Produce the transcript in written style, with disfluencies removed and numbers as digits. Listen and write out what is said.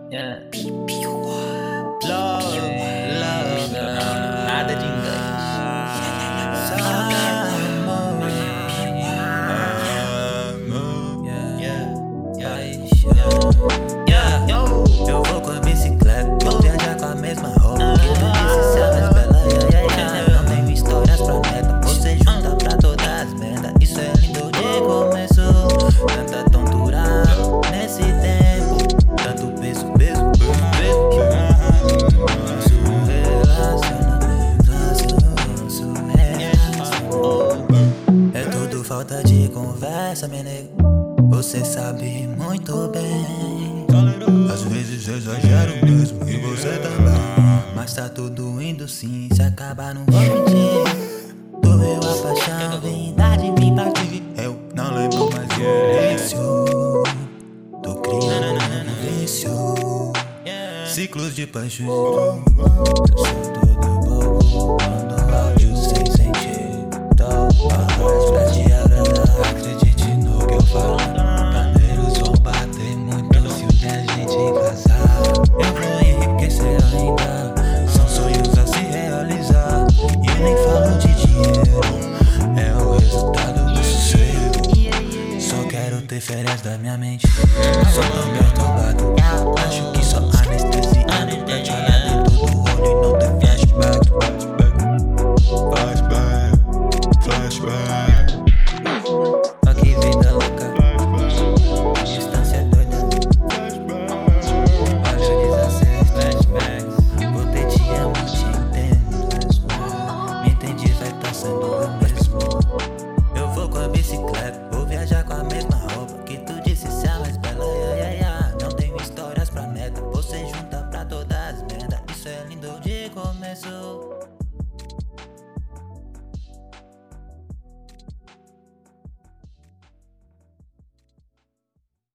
Yeah. Love, love, nada de engano. Eu vou com a bicicleta, vou viajar com a mesma roupa. Que delícia, mais bela, não tenho histórias pra meta. Você junta pra todas as merdas. Isso é lindo de começo. Tanta tontura nesse tempo. Tanto peso. Nosso relacionamento, é tudo falta de conversa, meu nego. Você sabe muito bem. Às vezes eu exagero mesmo e você também. Mas tá tudo indo sim, se acabar não vou mentir. Doeu a paixão, vinda de mim partir. Eu não lembro mais do início. Tô criando um vício. Ciclos de paixão. Eu sou todo bobo.